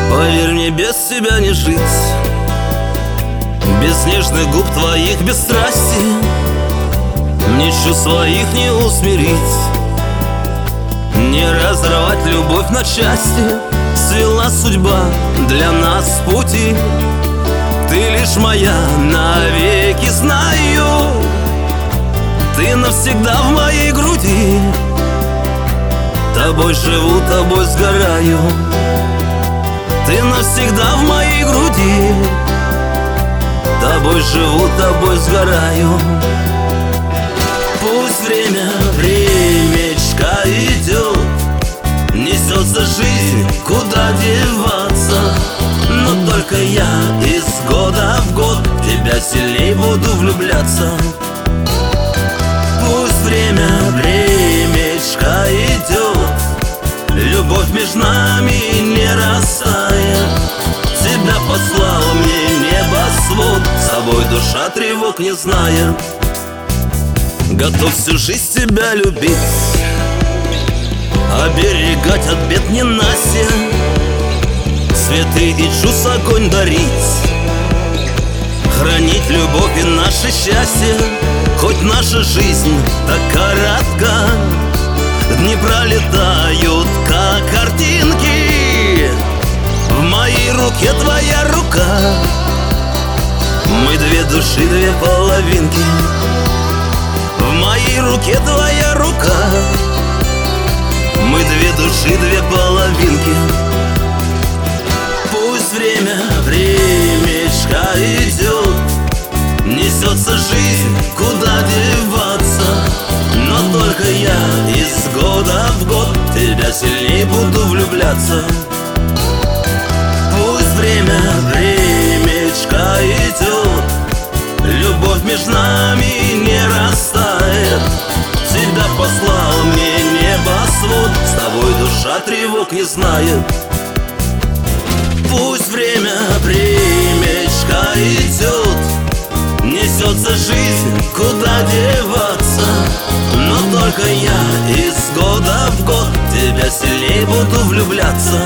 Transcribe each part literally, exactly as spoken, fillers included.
Поверь мне, без тебя не жить, без нежных губ твоих, без страсти, мне чувств своих не усмирить, не разорвать любовь на части. Свела судьба для нас пути, ты лишь моя навеки, знаю. Ты навсегда в моей груди, тобой живу, тобой сгораю. Ты навсегда в моей груди, тобой живу, тобой сгораю. Пусть время, времечко идет, несется жизнь, куда деваться, но только я из года в год в тебя сильней буду влюбляться. Пусть время, времечко идет, любовь между нами не растает. Тебя послал мне небосвод, с собой душа тревог не зная. Готов всю жизнь тебя любить, оберегать от бед ненастья, цветы и чувств огонь дарить, хранить любовь и наше счастье. Хоть наша жизнь так коротка, дни пролетают, как картинки. В моей руке твоя рука, мы две души, две половинки. В моей руке твоя рука, мы две души, две половинки. Пусть время, времечко идет, несется жизнь, куда деваться, но только я из года в год в тебя сильней буду влюбляться. Пусть время, времечко идет, любовь между нами не растает. Тебя послал мне небосвод, с тобой душа тревог не знает. Пусть время, времечко идет, несется жизнь, куда деваться, но только я из года в год в тебя сильней буду влюбляться.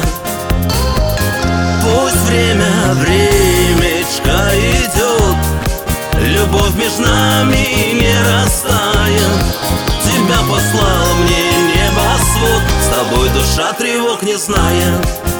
Пусть время, времечко идет, любовь между нами не растает. Тебя послал мне небосвод, с тобой душа тревог не знает.